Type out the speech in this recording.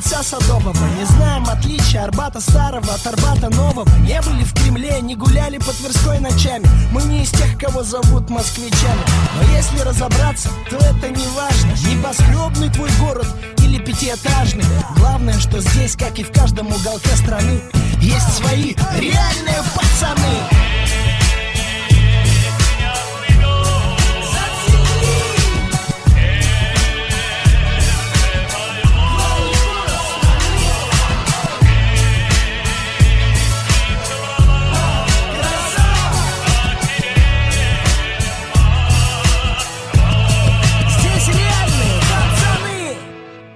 Дворца Садового. Не знаем отличия Арбата старого от Арбата нового. Не были в Кремле, не гуляли по Тверской ночами. Мы не из тех, кого зовут москвичами. Но если разобраться, то это не важно. Небоскребный твой город или пятиэтажный. Главное, что здесь, как и в каждом уголке страны, есть свои реальные пацаны.